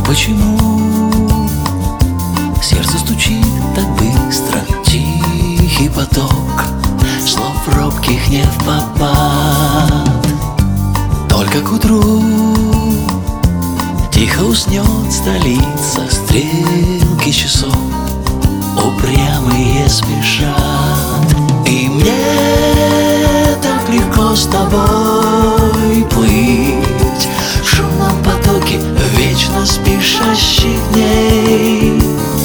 почему сердце стучит так быстро? Тихий поток слов робких не впопад. Только к утру тихо уснет столица, стрелки часов упрямые спешат. И мне так легко с тобой плыть в шумном потоке вечно спешащих дней.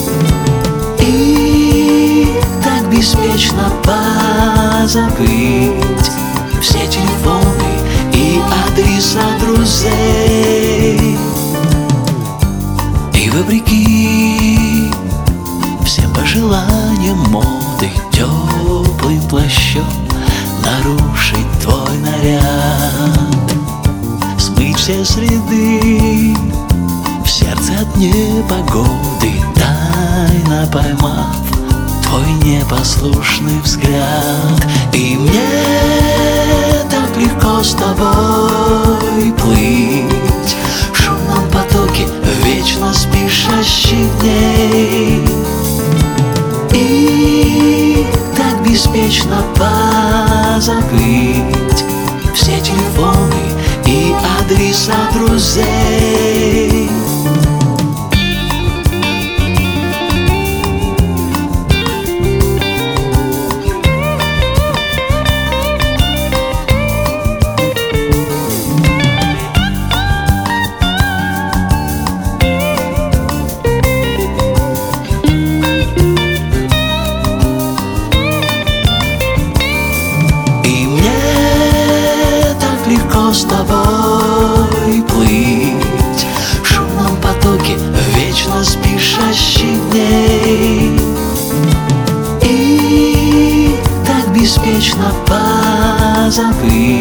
И так беспечно позабыть все телефоны и адреса друзей. И вопреки всем пожеланиям моды теплым плащом нарушить твой наряд, смыть все следы в сердце от непогоды, тайно поймав твой непослушный взгляд. И мне так легко с тобой плыть в шумном потоке вечно спешащих дней. И так беспечно позабыть все телефоны и адреса друзей. С тобой плыть в шумном потоке вечно спешащих дней. И так беспечно позабыть